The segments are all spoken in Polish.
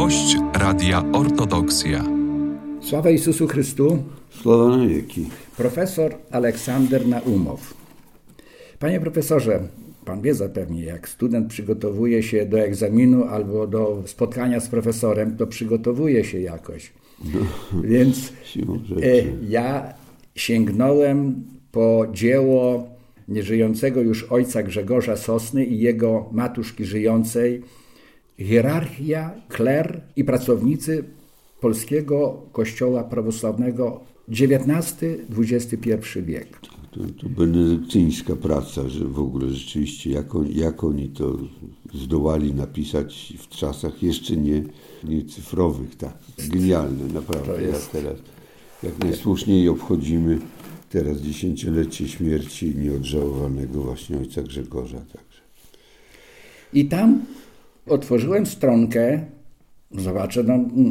Gość Radia Ortodoksja. Sława Jezusu Chrystu. Sława na wieki. Profesor Aleksander Naumow. Panie profesorze, pan wie zapewne, jak student przygotowuje się do egzaminu albo do spotkania z profesorem, to przygotowuje się jakoś. Więc ja sięgnąłem po dzieło nieżyjącego już ojca Grzegorza Sosny i jego matuszki żyjącej Hierarchia, kler i pracownicy polskiego kościoła prawosławnego XIX-XXI wiek. To benedyktyńska praca, że w ogóle rzeczywiście jak oni to zdołali napisać w czasach jeszcze nie cyfrowych. Tak. Genialne, naprawdę. Ja teraz jak najsłuszniej obchodzimy teraz 10-lecie śmierci nieodżałowanego właśnie ojca Grzegorza. Także. I tam otworzyłem stronkę, zobaczę,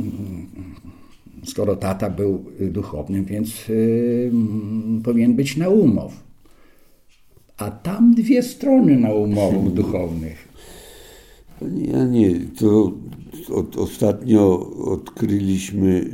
skoro tata był duchownym, więc powinien być Naumow. A tam 2 strony Naumowów duchownych. Nie, to ostatnio odkryliśmy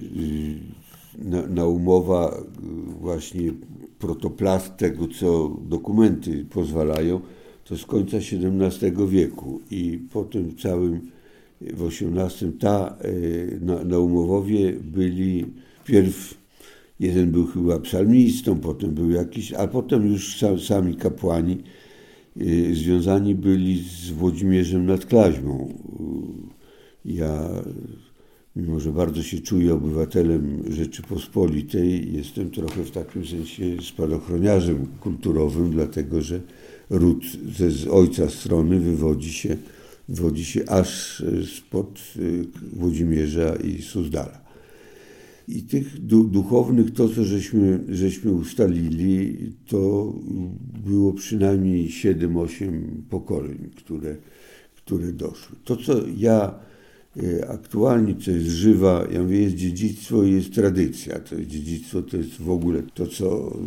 Naumowa właśnie protoplast tego, co dokumenty pozwalają, to z końca XVII wieku i po tym całym w XVIII Naumowowie byli wpierw, jeden był chyba psalmistą, potem był jakiś, a potem już sami kapłani związani byli z Włodzimierzem nad Klaźmą. Ja, mimo że bardzo się czuję obywatelem Rzeczypospolitej, jestem trochę w takim sensie spadochroniarzem kulturowym, dlatego że ród z ojca strony wywodzi się aż spod Włodzimierza i Suzdala. I tych duchownych, to co żeśmy ustalili, to było przynajmniej 7-8 pokoleń, które doszły. To co ja aktualnie, co jest żywa, ja mówię, jest dziedzictwo i jest tradycja. To jest dziedzictwo, to jest w ogóle to, co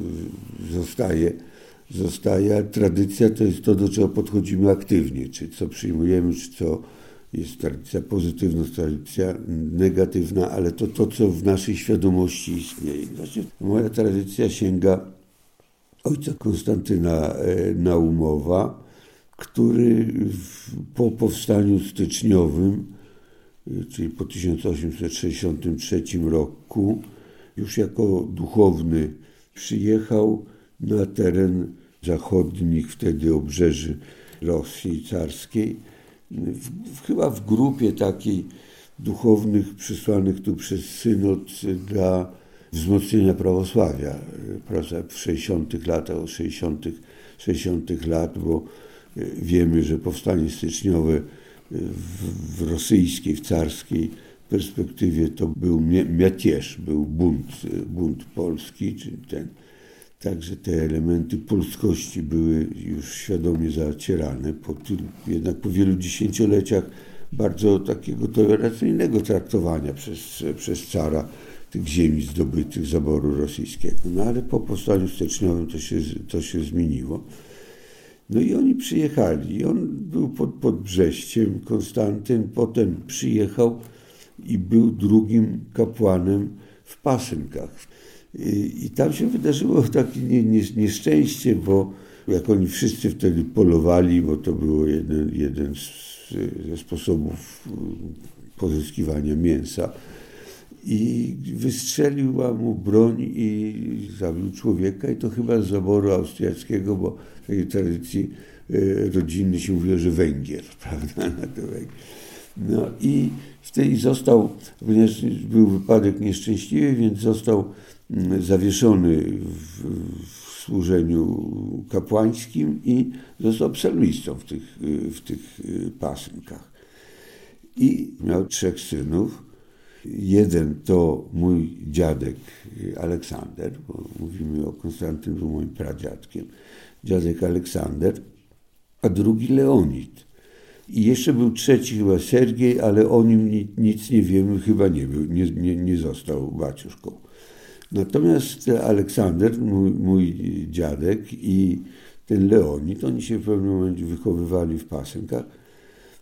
zostaje, a tradycja to jest to, do czego podchodzimy aktywnie, czy co przyjmujemy, czy co jest tradycja pozytywna, tradycja negatywna, ale to co w naszej świadomości istnieje. Właśnie moja tradycja sięga ojca Konstantyna Naumowa, który po powstaniu styczniowym, czyli po 1863 roku, już jako duchowny przyjechał na teren zachodnich wtedy obrzeży Rosji carskiej, chyba w grupie takiej duchownych przysłanych tu przez synod dla wzmocnienia prawosławia w 60 latach, od 60 lat, bo wiemy, że powstanie styczniowe w rosyjskiej, w carskiej perspektywie to był miatież, był bunt polski, czyli Także te elementy polskości były już świadomie zacierane, jednak po wielu dziesięcioleciach bardzo takiego tolerancyjnego traktowania przez cara tych ziemi zdobytych z zaboru rosyjskiego. No ale po powstaniu styczniowym to się zmieniło. No i oni przyjechali. On był pod Brześciem, Konstantyn, potem przyjechał i był drugim kapłanem w Pasynkach. I tam się wydarzyło takie nieszczęście, bo jak oni wszyscy wtedy polowali, bo to było jeden ze sposobów pozyskiwania mięsa, i wystrzeliła mu broń i zabił człowieka, i to chyba z zaboru austriackiego, bo w tej tradycji rodzinnej się mówiło, że Węgier, prawda, na to Węgier. No i wtedy został, ponieważ był wypadek nieszczęśliwy, więc został zawieszony w służeniu kapłańskim i został psalmistą w tych pasynkach. I miał 3 synów. Jeden to mój dziadek Aleksander, bo mówimy o Konstantyn, był moim pradziadkiem. Dziadek Aleksander, a drugi Leonid. I jeszcze był 3 chyba Sergiej, ale o nim nic nie wiemy, chyba nie został baciuszką. Natomiast Aleksander, mój dziadek, i ten Leonid, oni się w pewnym momencie wychowywali w Pasynkach.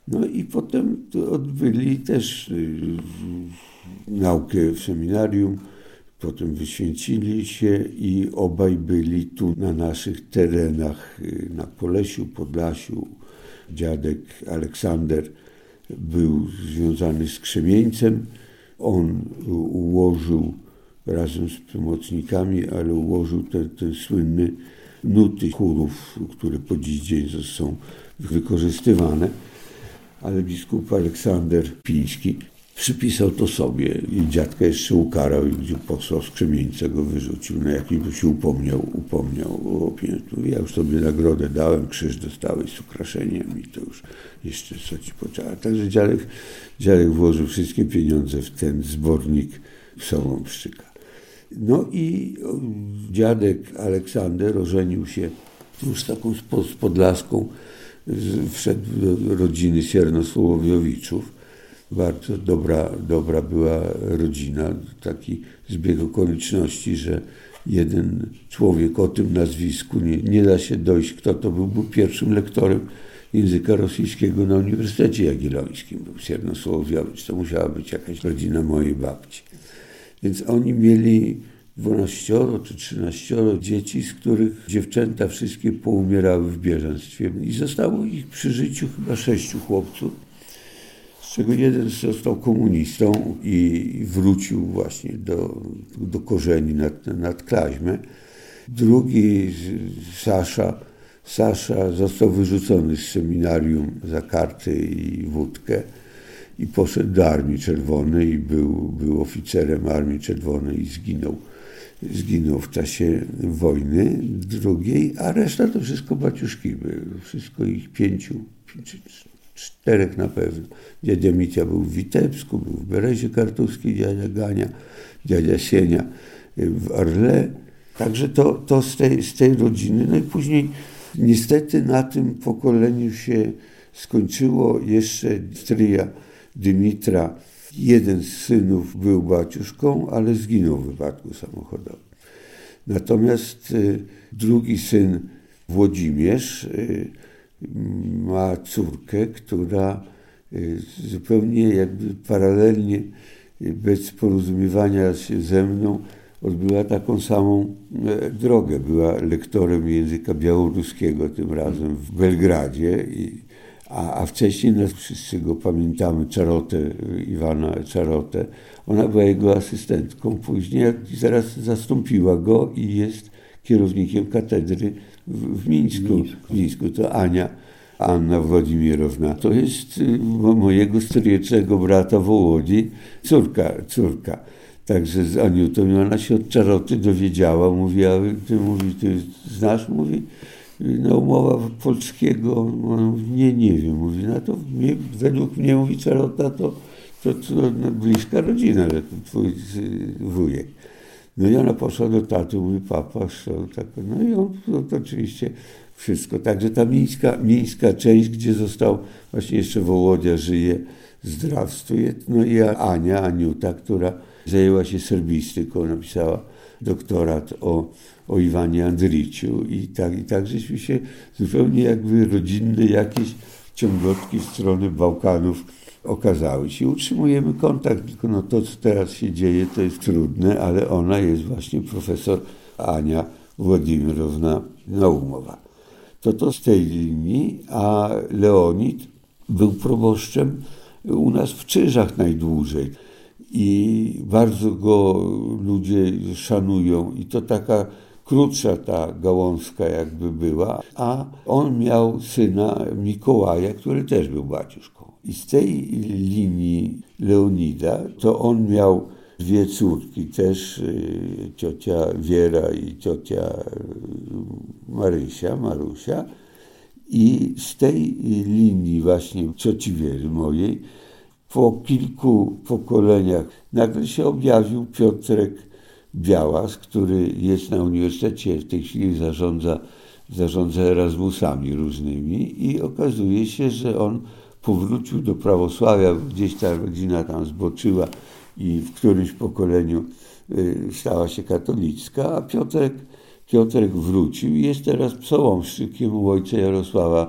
No i potem odbyli też naukę w seminarium, potem wyświęcili się i obaj byli tu na naszych terenach, na Polesiu, Podlasiu. Dziadek Aleksander był związany z Krzemieńcem. On ułożył razem z pomocnikami, ale ułożył ten słynny nuty chórów, które po dziś dzień są wykorzystywane. Ale biskup Aleksander Piński przypisał to sobie i dziadka jeszcze ukarał i gdzie posłał z Krzemieńca go wyrzucił, na jakim to się upomniał o pieniądze. Ja już sobie nagrodę dałem, krzyż dostałeś z ukraszeniem i to już jeszcze co ci potrzeba. Także dziadek włożył wszystkie pieniądze w ten zbornik psalmowszczyka. No i dziadek Aleksander ożenił się już taką z podlaską, wszedł do rodziny Sierno-Słowiowiczów. Bardzo dobra była rodzina. Taki zbieg okoliczności, że jeden człowiek o tym nazwisku, nie da się dojść, kto to był pierwszym lektorem języka rosyjskiego na Uniwersytecie Jagiellońskim. Był Sierno-Słowiowicz. To musiała być jakaś rodzina mojej babci. Więc oni mieli 12 czy 13 dzieci, z których dziewczęta wszystkie poumierały w bieżeństwie. I zostało ich przy życiu chyba 6 chłopców, z czego jeden został komunistą i wrócił właśnie do korzeni nad Klaźmę. Drugi, Sasza, został wyrzucony z seminarium za karty i wódkę i poszedł do Armii Czerwonej i był oficerem Armii Czerwonej i zginął w czasie wojny drugiej, a reszta to wszystko baciuszki były. Wszystko ich 5 czy 4 na pewno. Dziadzia Micia był w Witebsku, był w Berezie Kartuskiej, dziadzia Gania, dziadzia Sienia w Arle. Także to z tej rodziny. No i później niestety na tym pokoleniu się skończyło. Jeszcze stryja Dymitra, jeden z synów był baciuszką, ale zginął w wypadku samochodowym. Natomiast drugi syn, Włodzimierz, ma córkę, która zupełnie jakby paralelnie, bez porozumiewania się ze mną, odbyła taką samą drogę. Była lektorem języka białoruskiego, tym razem w Belgradzie, a wcześniej, wszyscy go pamiętamy, Czarotę, Iwana Czarotę. Ona była jego asystentką, później zaraz zastąpiła go i jest kierownikiem katedry w Mińsku. W Mińsku to Anna Włodzimierowna. To jest mojego stryjecznego brata Wołodzi, córka. Także z Aniutą, ona się od Czaroty dowiedziała, mówi, ty znasz? Mówi, Naumowa polskiego, nie wiem, mówi, no to według mnie, mówi, Czarota to bliska rodzina, że to twój wujek. No i ona poszła do taty, mówi, papa, tak, no i on to oczywiście wszystko. Także ta miejska część, gdzie został właśnie jeszcze Wołodia, żyje, zdrawstwuje, no i Aniuta, która zajęła się serbistyką, napisała doktorat o Iwanie Andriciu i tak żeśmy się zupełnie jakby rodzinne jakieś ciągotki w stronę Bałkanów okazały się. Utrzymujemy kontakt, tylko to, co teraz się dzieje, to jest trudne, ale ona jest właśnie profesor Ania Włodzimirowna Naumowa. To z tej linii, a Leonid był proboszczem u nas w Czyżach najdłużej. I bardzo go ludzie szanują i to taka krótsza ta gałązka jakby była, a on miał syna Mikołaja, który też był baciuszką. I z tej linii Leonida to on miał 2 córki też, ciocia Wiera i ciocia Marusia. I z tej linii właśnie cioci Wiery mojej po kilku pokoleniach nagle się objawił Piotrek Białas, który jest na uniwersytecie, w tej chwili zarządza Erasmusami różnymi i okazuje się, że on powrócił do prawosławia, gdzieś ta rodzina tam zboczyła i w którymś pokoleniu stała się katolicka, a Piotrek wrócił i jest teraz psalmowszczykiem u ojca Jarosława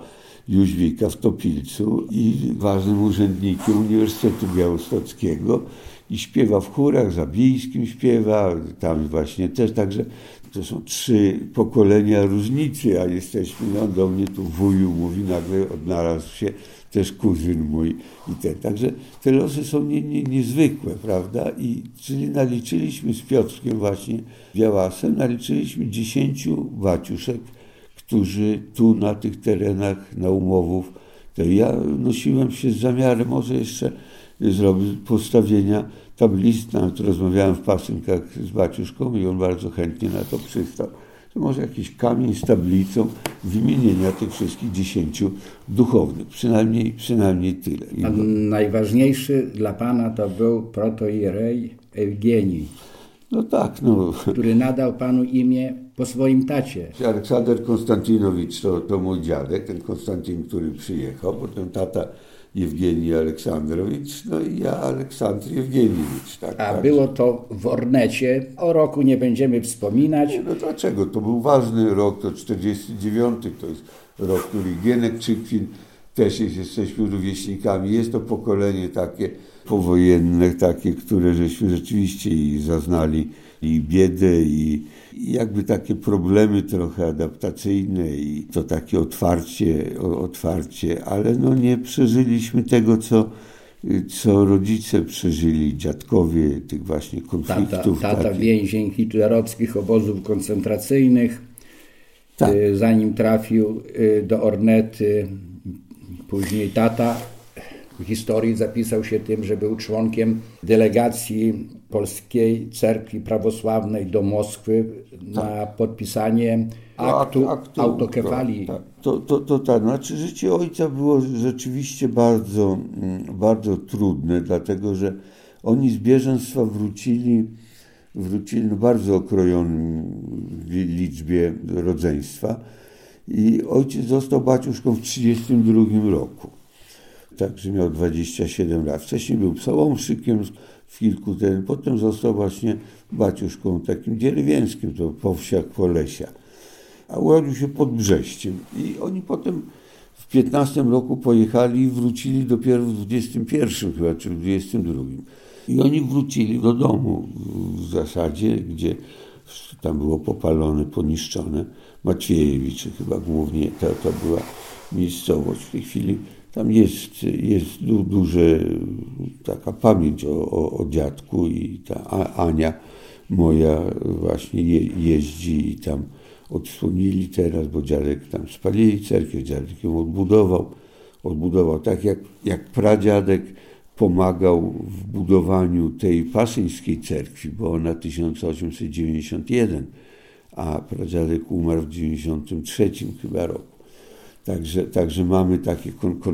Jóźwika w Topilcu i ważnym urzędnikiem Uniwersytetu Białostockiego i śpiewa w chórach, Zabijskim śpiewa, tam właśnie też, także to są 3 pokolenia różnicy, a jesteśmy, no do mnie tu wuju mówi, nagle odnalazł się też kuzyn mój i ten. Także te losy są niezwykłe, prawda? I czyli naliczyliśmy z Piotrkiem właśnie Białasem, naliczyliśmy 10 baciuszek, którzy tu na tych terenach Naumowów, to ja nosiłem się z zamiarem może jeszcze zrobić postawienia tablic, nawet rozmawiałem w pasynkach z baciuszką i on bardzo chętnie na to przystał. To może jakiś kamień z tablicą wymienienia tych wszystkich 10 duchownych, przynajmniej tyle. A najważniejszy dla pana to był protoierej Eugenii. No tak, no. Który nadał panu imię po swoim tacie. Aleksander Konstantynowicz to mój dziadek, ten Konstantyn, który przyjechał, potem tata Jewgenij Aleksandrowicz, no i ja Aleksandr Jewgenijewicz. Tak, a było to w Ornecie. O roku nie będziemy wspominać. No dlaczego? To był ważny rok, to 49, to jest rok, który Gienek Czykwin, też jesteśmy rówieśnikami. Jest to pokolenie takie powojenne, takie, które żeśmy rzeczywiście i zaznali i biedę, i jakby takie problemy trochę adaptacyjne i to takie otwarcie, ale no nie przeżyliśmy tego, co rodzice przeżyli, dziadkowie, tych właśnie konfliktów. Tata więzień hitlerowskich obozów koncentracyjnych, tak. Zanim trafił do Ornety, później tata w historii zapisał się tym, że był członkiem delegacji Polskiej Cerkwi Prawosławnej do Moskwy na podpisanie aktu autokefalii. Tak. To tak. Znaczy życie ojca było rzeczywiście bardzo, bardzo trudne, dlatego że oni z bieżeństwa wrócili no bardzo okrojonym liczbie rodzeństwa i ojciec został baciuszką w 1932 roku. Także miał 27 lat. Wcześniej był psalmowszykiem w kilku potem został właśnie baciuszką takim dzierwięckim, to po wsiach Polesia. A urodził się pod Brześciem. I oni potem w 15 roku pojechali i wrócili dopiero w 21 chyba, czy w 22. I oni wrócili do domu w zasadzie, gdzie tam było popalone, poniszczone. Maciejewicze chyba głównie to była miejscowość. W tej chwili tam jest duża taka pamięć o dziadku i ta Ania moja właśnie jeździ i tam odsłonili teraz, bo dziadek tam spalili cerkiew, dziadek ją odbudował tak jak pradziadek pomagał w budowaniu tej paszyńskiej cerkwi, bo ona 1891, a pradziadek umarł w 93 chyba roku. Także mamy takie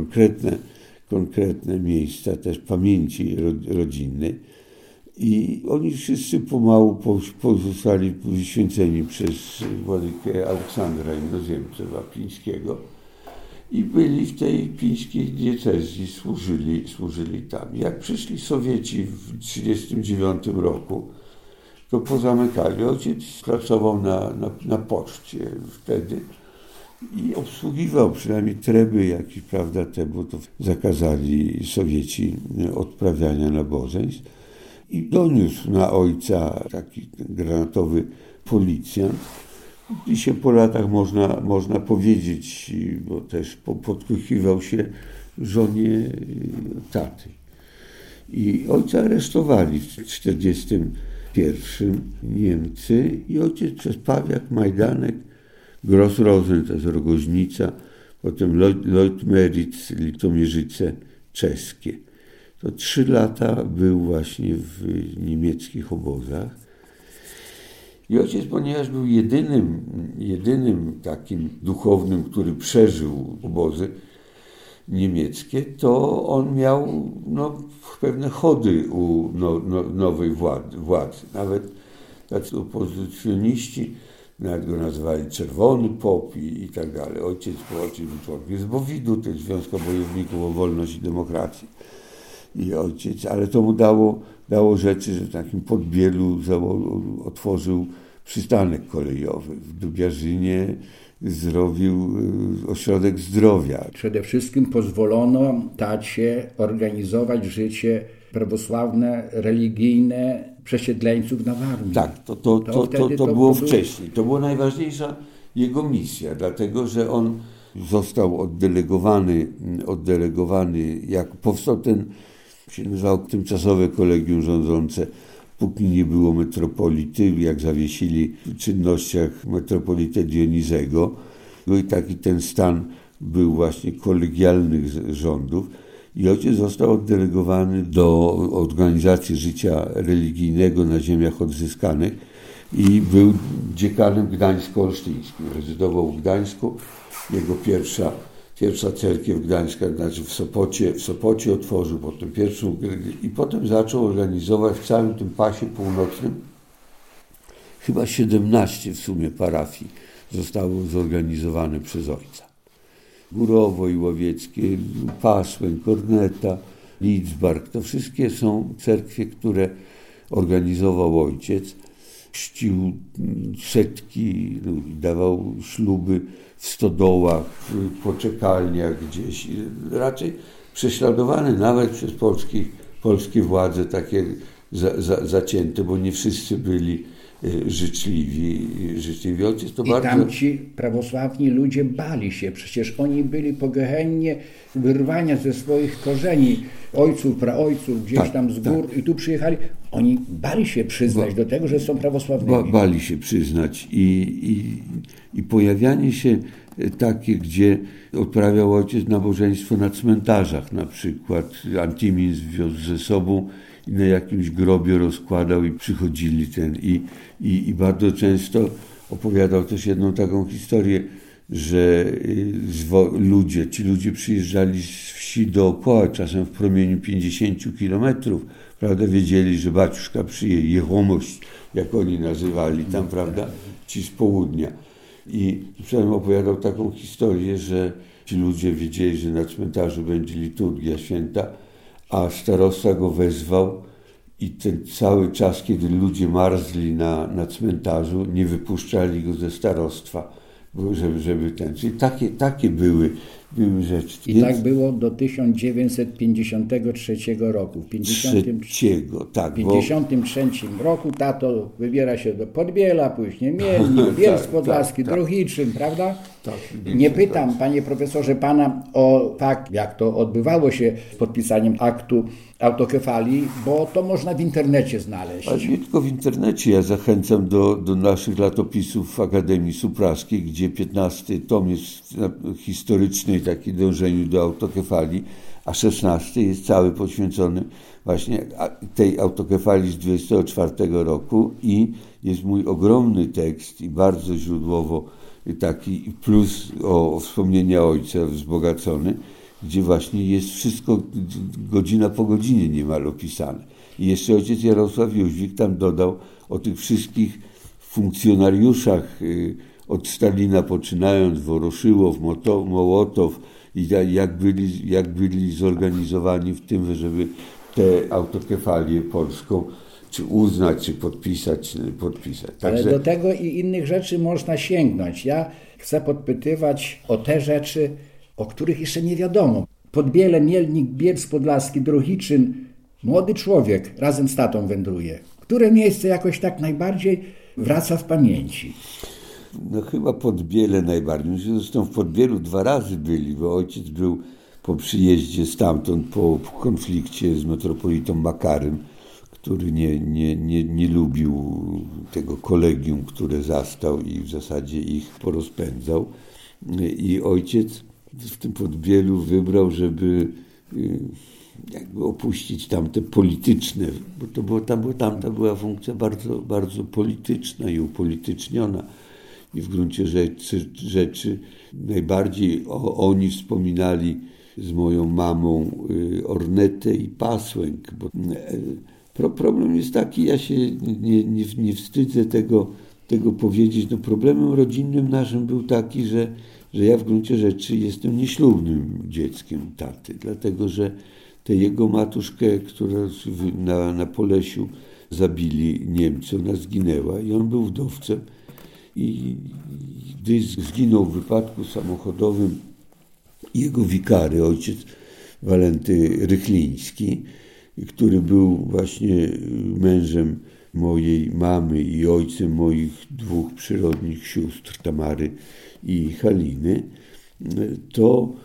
konkretne miejsca też pamięci rodzinnej i oni wszyscy pomału pozostali wyświęceni przez władykę Aleksandra Inozemcę Wapińskiego i byli w tej pińskiej diecezji, służyli tam. Jak przyszli Sowieci w 1939 roku, to pozamykali. Ojciec pracował na poczcie wtedy i obsługiwał przynajmniej treby jakieś, prawda, bo to zakazali Sowieci odprawiania nabożeństw. I doniósł na ojca taki granatowy policjant. I się po latach można powiedzieć, bo też podkrychiwał się żonie taty. I ojca aresztowali w 1941 Niemcy i ojciec przez Pawiak, Majdanek, Gross-Rosen, to jest Rogoźnica, potem Leutmeritz, Litomierzyce czeskie. To 3 lata był właśnie w niemieckich obozach. I ojciec, ponieważ był jedynym takim duchownym, który przeżył obozy niemieckie, to on miał pewne chody u nowej władzy. Nawet tacy opozycjoniści nawet go nazywali Czerwony Pop i tak dalej. Ojciec był członkiem Zbowidu, to jest Związku Bojowników o Wolność i Demokrację. I ojciec, ale to mu dało rzeczy, że w takim Podbielu otworzył przystanek kolejowy. W Dubiarzynie zrobił ośrodek zdrowia. Przede wszystkim pozwolono tacie organizować życie prawosławne, religijne przesiedleńców na Warmii. Tak, to było wcześniej. To była najważniejsza jego misja, dlatego że on został oddelegowany, jak powstał się nazywał tymczasowe kolegium rządzące, póki nie było metropolity, jak zawiesili w czynnościach metropolitę Dionizego. I taki ten stan był właśnie kolegialnych rządów. I ojciec został oddelegowany do organizacji życia religijnego na ziemiach odzyskanych i był dziekanem gdańsko-olsztyńskim. Rezydował w Gdańsku. Jego pierwsza cerkiew gdańska, znaczy w Sopocie otworzył potem pierwszą i potem zaczął organizować w całym tym pasie północnym chyba 17 w sumie parafii zostało zorganizowane przez ojca. Górowo i Łowieckie, Pasłęk, Korneta, Lidzbark, to wszystkie są cerkwie, które organizował ojciec. Chrzcił setki ludzi, dawał śluby w stodołach, w poczekalniach gdzieś. Raczej prześladowany nawet przez polskie władze takie zacięte, bo nie wszyscy byli życzliwi. Ojciec to bardzo... Tamci prawosławni ludzie bali się, przecież oni byli pogehennie wyrwania ze swoich korzeni, ojców, praojców, gdzieś tam z gór i tu przyjechali. Oni bali się przyznać do tego, że są prawosławnymi. Bali się przyznać i pojawianie się takie, gdzie odprawiał ojciec nabożeństwo na cmentarzach na przykład. Antimin zwiózł ze sobą i na jakimś grobie rozkładał i przychodzili i bardzo często opowiadał też jedną taką historię, że ci ludzie przyjeżdżali z wsi dookoła, czasem w promieniu 50 kilometrów, prawda, wiedzieli, że baciuszka przyjedzie, jechomość, jak oni nazywali tam, prawda, ci z południa. I przynajmniej opowiadał taką historię, że ci ludzie wiedzieli, że na cmentarzu będzie liturgia święta, a starosta go wezwał i ten cały czas, kiedy ludzie marzli na cmentarzu, nie wypuszczali go ze starostwa, żeby ten... Czyli takie były rzeczy. I tak było do 1953 roku. W 1953 roku tato wybiera się do Podbiela, później Mielnik, Bielsk Podlaski, Drohiczyn, prawda? Tak. Nie pytam, panie profesorze, pana o fakt, jak to odbywało się z podpisaniem aktu autokefalii, bo to można w internecie znaleźć. Ale nie tylko w internecie. Ja zachęcam do naszych latopisów Akademii Supraskiej, gdzie 15 tom jest historyczny, taki dążeniu do autokefalii, a 16 jest cały poświęcony właśnie tej autokefalii z 24 roku i jest mój ogromny tekst i bardzo źródłowo taki plus o wspomnienia ojca wzbogacony, gdzie właśnie jest wszystko godzina po godzinie niemal opisane. I jeszcze ojciec Jarosław Jóźwik tam dodał o tych wszystkich funkcjonariuszach od Stalina poczynając, Woroszyłow, Mołotow i jak byli zorganizowani w tym, żeby tę autokefalię polską czy uznać, czy podpisać. Ale do tego i innych rzeczy można sięgnąć. Ja chcę podpytywać o te rzeczy, o których jeszcze nie wiadomo. Podbiele, Mielnik, Bielsk Podlaski, Drohiczyn. Młody człowiek razem z tatą wędruje. Które miejsce jakoś tak najbardziej wraca w pamięci? No chyba Podbiele najbardziej. Zresztą w Podbielu 2 razy byli, bo ojciec był po przyjeździe stamtąd, po konflikcie z metropolitą Makarym, który nie lubił tego kolegium, które zastał i w zasadzie ich porozpędzał. I ojciec w tym Podbielu wybrał, żeby jakby opuścić tamte polityczne, bo tamta była funkcja bardzo, bardzo polityczna i upolityczniona. I w gruncie rzeczy najbardziej oni wspominali z moją mamą Ornetę i Pasłęk. Bo problem jest taki, ja się nie wstydzę tego powiedzieć. No problemem rodzinnym naszym był taki, że ja w gruncie rzeczy jestem nieślubnym dzieckiem taty, dlatego że tę jego matuszkę, która na Polesiu zabili Niemcy, ona zginęła i on był wdowcem. I gdy zginął w wypadku samochodowym jego wikary, ojciec Walenty Rychliński, który był właśnie mężem mojej mamy i ojcem moich 2 przyrodnich sióstr, Tamary i Haliny, to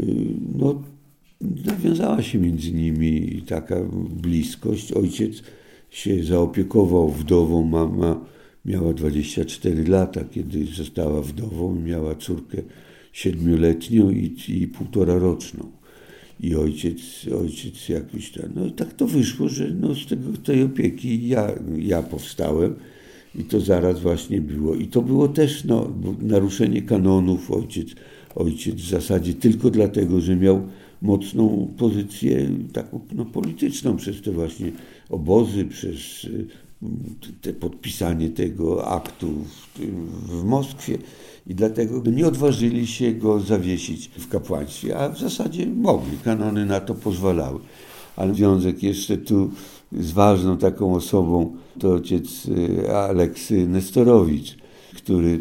nawiązała się między nimi taka bliskość. Ojciec się zaopiekował wdową, mama miała 24 lata, kiedy została wdową, miała córkę 7-letnią i 1,5-roczną. I ojciec jakiś tam, no i tak to wyszło, że z tej opieki ja powstałem i to zaraz właśnie było. I to było też naruszenie kanonów. Ojciec w zasadzie tylko dlatego, że miał mocną pozycję taką polityczną przez te właśnie obozy, przez te podpisanie tego aktu w Moskwie i dlatego nie odważyli się go zawiesić w kapłaństwie, a w zasadzie mogli, kanony na to pozwalały. Ale związek jeszcze tu z ważną taką osobą to ojciec Aleksy Nestorowicz, który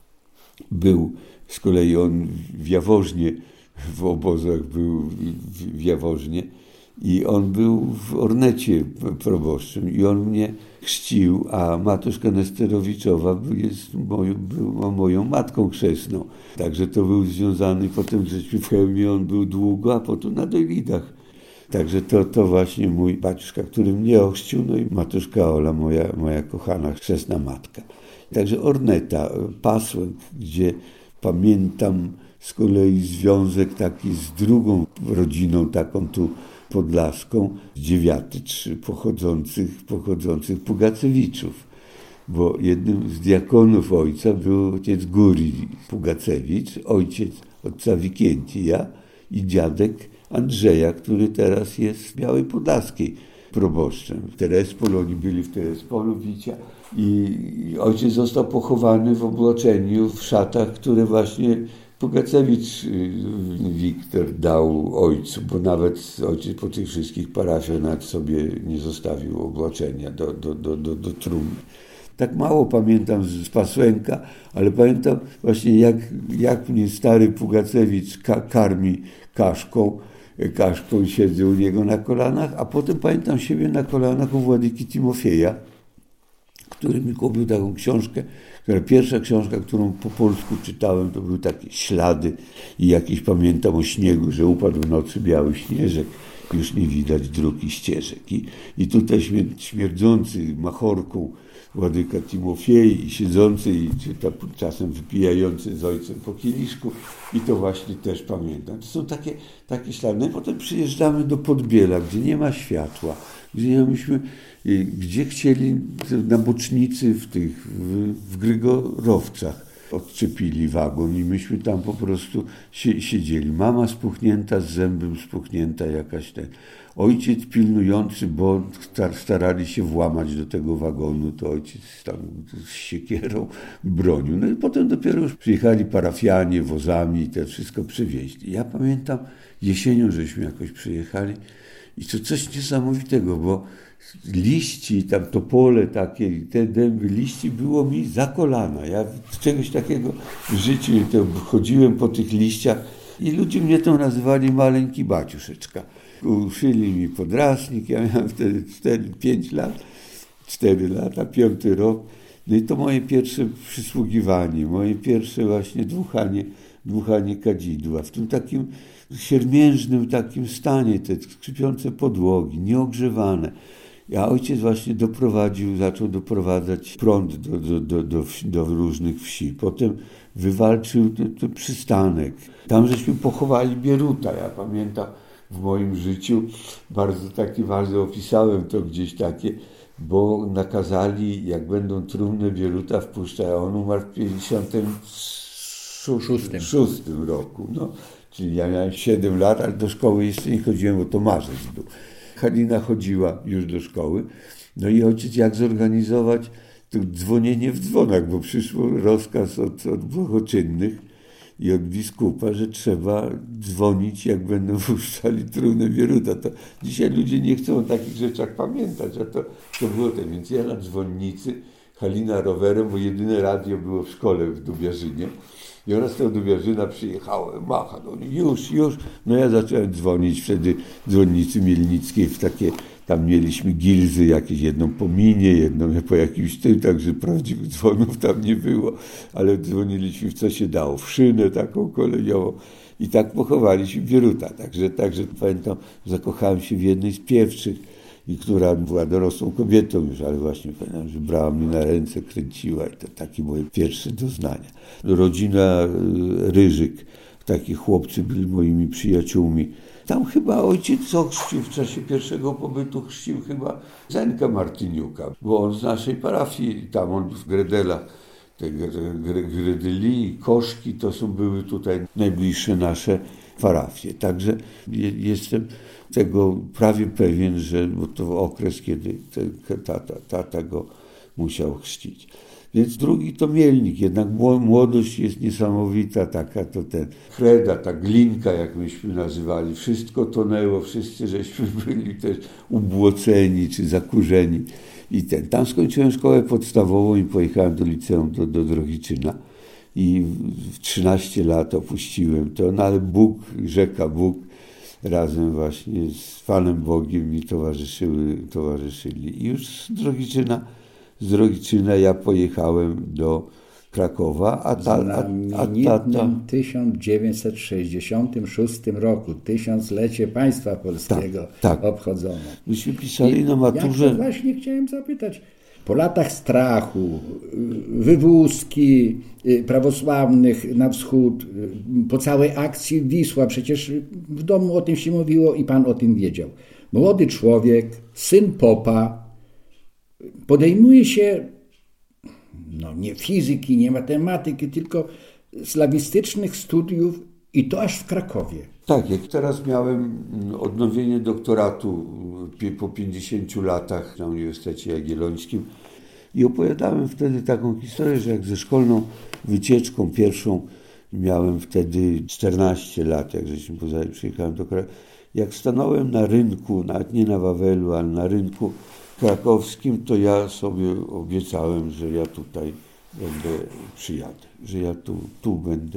był z kolei on w Jaworznie, w obozach był w Jaworznie i on był w Ornecie proboszczym i on mnie chrzcił, a Matuszka Nesterowiczowa była moją matką chrzestną. Także to był związany, potem żeśmy w Chełmie, on był długo, a potem na Dojwidach. Także to właśnie mój baciuszka, który mnie ochrzcił, no i Matuszka Ola, moja kochana chrzestna matka. Także Orneta, Pasłęk, gdzie pamiętam z kolei związek taki z drugą rodziną, taką tu podlaską, z Dziewiatycz, pochodzących Pugacewiczów. Bo jednym z diakonów ojca był ojciec Guri Pugacewicz, ojciec ojca Wikiętija i dziadek Andrzeja, który teraz jest w Białej Podlaskiej proboszczem. W Terespolu, oni byli w Terespolu Wicia i ojciec został pochowany w obłoczeniu, w szatach, które właśnie Pugacewicz Wiktor dał ojcu, bo nawet ojciec po tych wszystkich parafiach nawet sobie nie zostawił obłoczenia do trumny. Tak mało pamiętam z Pasłęka, ale pamiętam właśnie jak mnie stary Pugacewicz karmi kaszką, siedzę u niego na kolanach, a potem pamiętam siebie na kolanach u Władyki Timofeja, który mi kupił taką książkę, pierwsza książka, którą po polsku czytałem, to były takie ślady i jakieś pamiętam o śniegu, że upadł w nocy biały śnieżek, już nie widać dróg i ścieżek. I tutaj śmierdzący machorką Władyka Timofej i siedzący i czasem wypijający z ojcem po kieliszku i to właśnie też pamiętam. To są takie ślady. No i potem przyjeżdżamy do Podbiela, gdzie nie ma światła, gdzie chcieli na bocznicy w Grygorowcach odczepili wagon i myśmy tam po prostu siedzieli. Mama spuchnięta, z zębem spuchnięta jakaś Ojciec pilnujący, bo starali się włamać do tego wagonu, to ojciec tam z siekierą bronił. No i potem dopiero już przyjechali parafianie wozami i to wszystko przywieźli. Ja pamiętam, jesienią żeśmy jakoś przyjechali i to coś niesamowitego, bo liści, tam topole takie, te dęby, liści było mi za kolana. Ja czegoś takiego w życiu to chodziłem po tych liściach i ludzie mnie to nazywali maleńki baciuszeczka. Uszyli mi podrasnik, ja miałem wtedy 4 lata, 5 rok. No i to moje pierwsze przysługiwanie, moje pierwsze właśnie dmuchanie kadzidła. W tym takim siermiężnym takim stanie, te skrzypiące podłogi, nieogrzewane. A ojciec właśnie zaczął doprowadzać prąd do różnych wsi. Potem wywalczył ten przystanek. Tam żeśmy pochowali Bieruta, ja pamiętam w moim życiu, bardzo opisałem to gdzieś takie, bo nakazali, jak będą trumny Bieruta wpuszczać, a on umarł w 1956 roku. No, czyli ja miałem 7 lat, ale do szkoły jeszcze nie chodziłem, bo to marzec był. Halina chodziła już do szkoły. No i ojciec jak zorganizować to dzwonienie w dzwonach, bo przyszło rozkaz od błochoczynnych i od biskupa, że trzeba dzwonić, jak będą puszczali trumnę Bieruta. To dzisiaj ludzie nie chcą o takich rzeczach pamiętać, a to było tak. Więc ja na dzwonnicy, Halina rowerem, bo jedyne radio było w szkole w Dubiarzynie. I ona z tego Dubiarzyna przyjechała, macha, no już. No ja zacząłem dzwonić wtedy w dzwonnicy Mielnickiej w takie, tam mieliśmy gilzy jakieś, jedną po minie, jedną po jakimś tym, także prawdziwych dzwonów tam nie było, ale dzwoniliśmy w co się dało, w szynę taką kolejową i tak pochowaliśmy Bieruta. Także pamiętam, zakochałem się w jednej z pierwszych, i która była dorosłą kobietą już, ale właśnie pamiętam, że brała mnie na ręce, kręciła i to takie moje pierwsze doznania. Rodzina Ryżyk, taki chłopcy byli moimi przyjaciółmi. Tam chyba ojciec ochrzcił w czasie pierwszego pobytu, chrzcił chyba Zenka Martyniuka, bo on z naszej parafii, tam on w Gredelach, te Gredeli, Koszki, to były tutaj najbliższe nasze parafie. Także jestem tego prawie pewien, że bo to okres, kiedy tata go musiał chrzcić. Więc drugi to Mielnik, jednak młodość jest niesamowita, taka to ten Freda, ta glinka, jak myśmy nazywali, wszystko tonęło, wszyscy żeśmy byli też ubłoceni czy zakurzeni. Tam skończyłem szkołę podstawową i pojechałem do liceum do Drohiczyna i w 13 lat opuściłem to, no ale rzeka Bóg razem właśnie z Panem Bogiem mi towarzyszyli. I już z Drohiczyna ja pojechałem do Krakowa, a tata... W 1966 roku, 1000-lecie państwa polskiego obchodzono. Myśmy pisali na maturze... Ja to właśnie chciałem zapytać. Po latach strachu, wywózki prawosławnych na wschód, po całej akcji Wisła, przecież w domu o tym się mówiło i pan o tym wiedział. Młody człowiek, syn popa, podejmuje się nie fizyki, nie matematyki, tylko slawistycznych studiów i to aż w Krakowie. Tak, jak teraz miałem odnowienie doktoratu po 50 latach na Uniwersytecie Jagiellońskim i opowiadałem wtedy taką historię, że jak ze szkolną wycieczką pierwszą miałem wtedy 14 lat, jak żeśmy przyjechałem do Krakowa. Jak stanąłem na rynku, nawet nie na Wawelu, ale na rynku krakowskim, to ja sobie obiecałem, że ja tutaj przyjadę, że ja tu będę.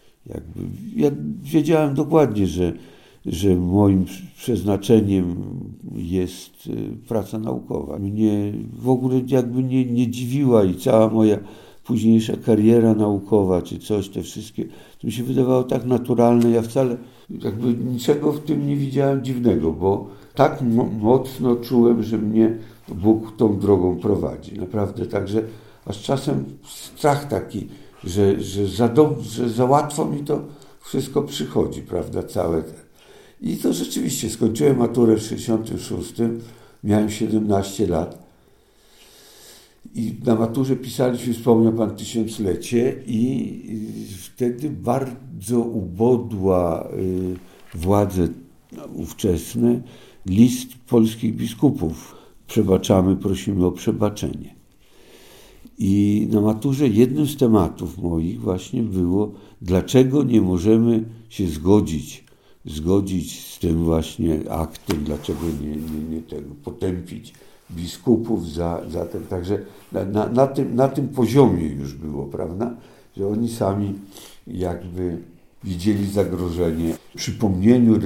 Ja wiedziałem dokładnie, że moim przeznaczeniem jest praca naukowa. Mnie w ogóle nie dziwiła i cała moja późniejsza kariera naukowa, czy coś, te wszystkie, to mi się wydawało tak naturalne. Ja wcale niczego w tym nie widziałem dziwnego, bo tak mocno czułem, że mnie Bóg tą drogą prowadzi. Naprawdę, także aż czasem strach taki, że za łatwo mi to wszystko przychodzi, prawda, całe te. I to rzeczywiście, skończyłem maturę w 66, miałem 17 lat i na maturze pisaliśmy, wspomniał pan, 1000-lecie i wtedy bardzo ubodła władze ówczesne list polskich biskupów. Przebaczamy, prosimy o przebaczenie. I na maturze jednym z tematów moich właśnie było, dlaczego nie możemy się zgodzić z tym właśnie aktem, dlaczego nie tego potępić biskupów za ten. Także na tym poziomie już było, prawda, że oni sami jakby widzieli zagrożenie w przypomnieniu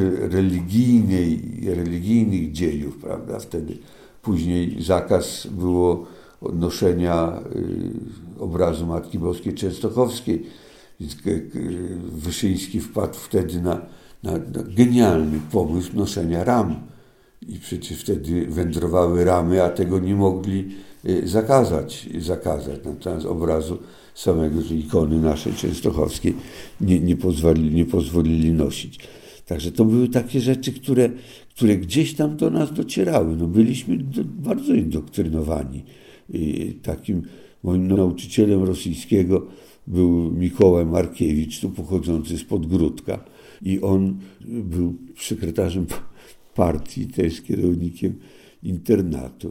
religijnych dziejów, prawda, wtedy później zakaz było noszenia obrazu Matki Boskiej Częstochowskiej. Więc Wyszyński wpadł wtedy na genialny pomysł noszenia ram. I przecież wtedy wędrowały ramy, a tego nie mogli zakazać. Natomiast obrazu samego, tej ikony naszej Częstochowskiej nie pozwolili nosić. Także to były takie rzeczy, które gdzieś tam do nas docierały. Byliśmy bardzo indoktrynowani. Takim moim nauczycielem rosyjskiego był Mikołaj Markiewicz, tu pochodzący z Podgródka. I on był sekretarzem partii, też kierownikiem internatu.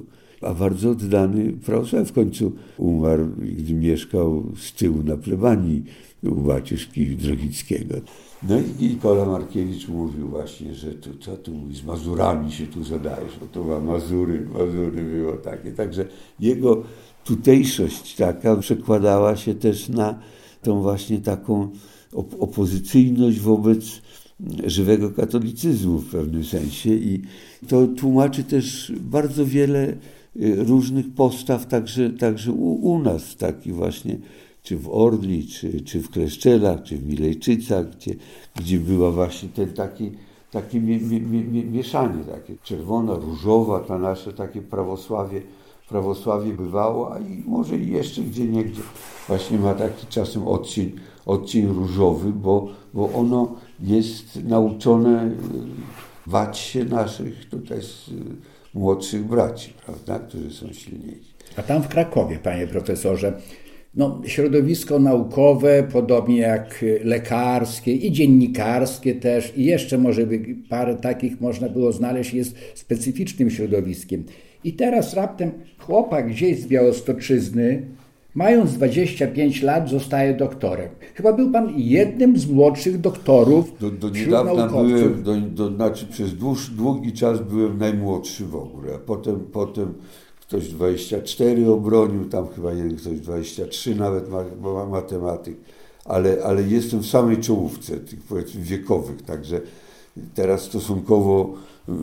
a bardzo oddany prawosławiu. W końcu umarł, gdy mieszkał z tyłu na plebanii u baciuszki Drogickiego. No i Nikola Markiewicz mówił właśnie, że co tu mówi, z Mazurami się tu zadajesz, bo to Mazury było takie. Także jego tutejszość taka przekładała się też na tą właśnie taką opozycyjność wobec żywego katolicyzmu w pewnym sensie i to tłumaczy też bardzo wiele różnych postaw, także u nas, takich właśnie, czy w Orli, czy w Kleszczelach, czy w Milejczycach, gdzie była właśnie takie mieszanie, takie czerwona, różowa, ta nasze takie prawosławie bywało, a i może i jeszcze gdzieniegdzie właśnie ma taki czasem odcień różowy, bo ono jest nauczone bać się naszych tutaj młodszych braci, prawda, którzy są silniejsi. A tam w Krakowie, panie profesorze, środowisko naukowe, podobnie jak lekarskie i dziennikarskie też, i jeszcze może by parę takich można było znaleźć, jest specyficznym środowiskiem. I teraz raptem chłopak gdzieś z Białostoczyzny, mając 25 lat, zostaje doktorem. Chyba był pan jednym z młodszych doktorów do wśród niedawna naukowców. Znaczy przez długi czas byłem najmłodszy w ogóle, a potem ktoś 24 obronił, tam chyba jeden ktoś 23 nawet matematyk, ale jestem w samej czołówce tych, powiedzmy, wiekowych, także teraz stosunkowo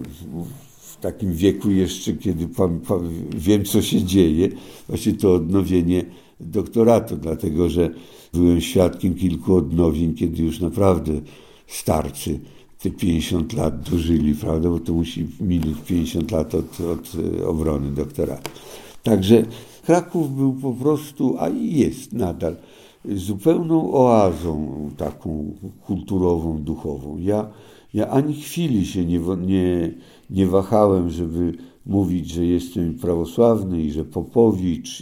w takim wieku jeszcze, kiedy wiem, co się dzieje, właśnie to odnowienie doktoratu, dlatego że byłem świadkiem kilku odnowień, kiedy już naprawdę starcy te 50 lat dożyli, prawda, bo to musi minąć 50 lat od obrony doktoratu. Także Kraków był po prostu, a i jest nadal, zupełną oazą taką kulturową, duchową. Ja ani chwili się nie wahałem, żeby mówić, że jestem prawosławny i że Popowicz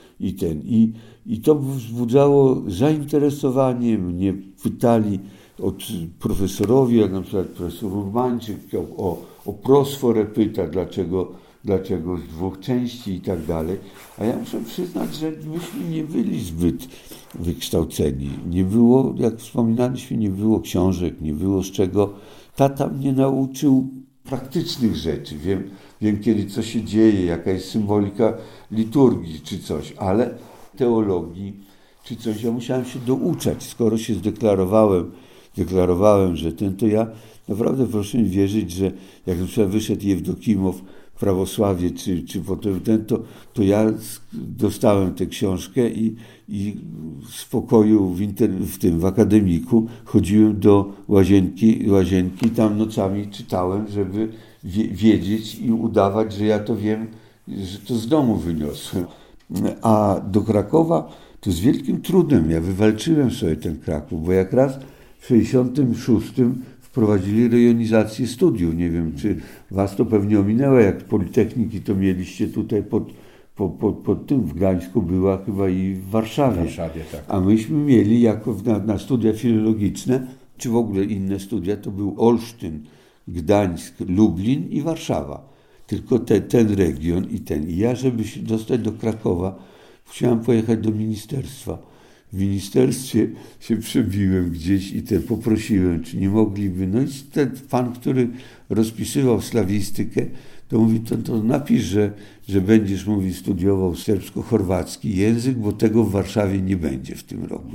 i to wzbudzało zainteresowanie. Mnie pytali od profesorowie, jak na przykład profesor Urbańczyk o prosforę pyta, dlaczego z 2 części i tak dalej. A ja muszę przyznać, że myśmy nie byli zbyt wykształceni. Nie było, jak wspominaliśmy, nie było książek, nie było z czego. Tata mnie nauczył praktycznych rzeczy. Wiem kiedy co się dzieje, jaka jest symbolika liturgii czy coś, ale teologii czy coś ja musiałem się douczać. Skoro się deklarowałem, że to ja naprawdę proszę mi wierzyć, że jak na przykład wyszedł Jewdokimow Prawosławie, czy potem to ja dostałem tę książkę i z pokoju w akademiku chodziłem do łazienki, tam nocami czytałem, żeby wiedzieć i udawać, że ja to wiem, że to z domu wyniosłem. A do Krakowa to z wielkim trudem ja wywalczyłem sobie ten Kraków, bo jak raz w 1966 wprowadzili rejonizację studiów. Nie wiem, czy was to pewnie ominęło, jak Politechniki to mieliście tutaj pod tym, w Gdańsku była chyba i w Warszawie. Tak. A myśmy mieli jako na studia filologiczne, czy w ogóle inne studia, to był Olsztyn, Gdańsk, Lublin i Warszawa. Tylko ten region i ja, żeby się dostać do Krakowa, musiałem pojechać do ministerstwa. W ministerstwie się przebiłem gdzieś i poprosiłem, czy nie mogliby. No i ten pan, który rozpisywał slawistykę, to mówi, to napisz, że będziesz, mówi, studiował serbsko-chorwacki język, bo tego w Warszawie nie będzie w tym roku.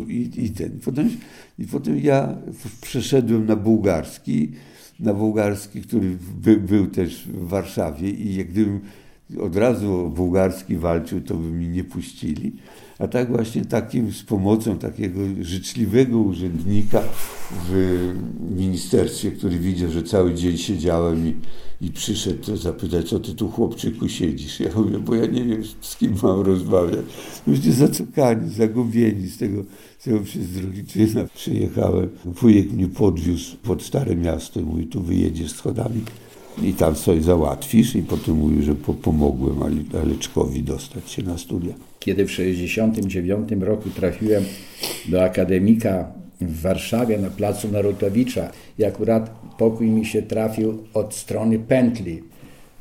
Potem ja przeszedłem na bułgarski, który był też w Warszawie i jak gdybym od razu o bułgarski walczył, to by mi nie puścili. A tak właśnie z pomocą takiego życzliwego urzędnika w ministerstwie, który widział, że cały dzień siedziałem i przyszedł zapytać, co ty tu, chłopczyku, siedzisz. Ja mówię, bo ja nie wiem, z kim mam rozmawiać. Myście zacukani, zagubieni z tego przez Drogiczyna przyjechałem. Wujek mnie podwiózł pod Stare Miasto i mówi, tu wyjedziesz schodami i tam sobie załatwisz. I potem mówił, że pomogłem Aleczkowi dostać się na studia. Kiedy w 1969 roku trafiłem do akademika w Warszawie na placu Narutowicza i akurat pokój mi się trafił od strony pętli,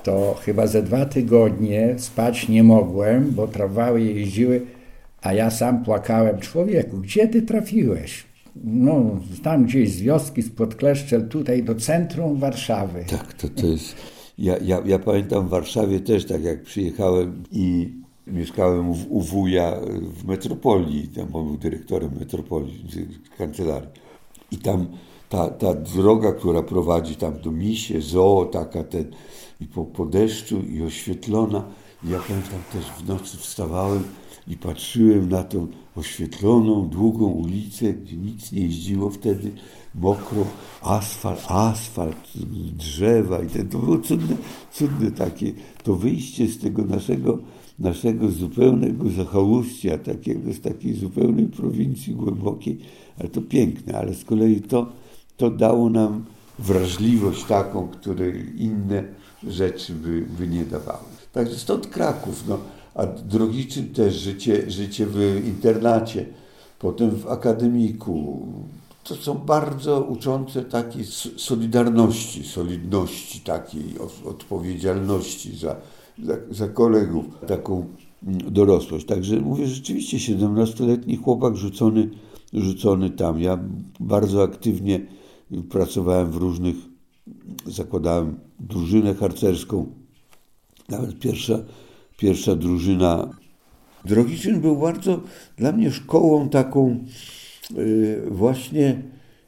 to chyba ze 2 tygodnie spać nie mogłem, bo tramwaje jeździły, a ja sam płakałem. Człowieku, gdzie ty trafiłeś? No, tam gdzieś z wioski, spod Kleszczel, tutaj do centrum Warszawy. Tak, to jest... Ja pamiętam w Warszawie też, tak jak przyjechałem i mieszkałem u wuja w metropolii, tam on był dyrektorem metropolii, kancelarii. I tam ta droga, która prowadzi tam do Misie, zoo, taka i po deszczu i oświetlona. I ja pamiętam też w nocy wstawałem i patrzyłem na tą oświetloną, długą ulicę, gdzie nic nie jeździło wtedy, mokro, asfalt, drzewa i to było cudne takie, to wyjście z tego naszego zupełnego zachałustia, z takiej zupełnej prowincji głębokiej, ale to piękne, ale z kolei to dało nam wrażliwość taką, której inne rzeczy by nie dawały. Także stąd Kraków, a Drogiczyn też życie w internacie, potem w akademiku. To są bardzo uczące takiej solidarności, solidności, takiej odpowiedzialności za kolegów, taką dorosłość. Także mówię, rzeczywiście 17-letni chłopak rzucony tam. Ja bardzo aktywnie pracowałem w różnych, zakładałem drużynę harcerską, nawet pierwsza drużyna. Drogiczyn był bardzo dla mnie szkołą taką właśnie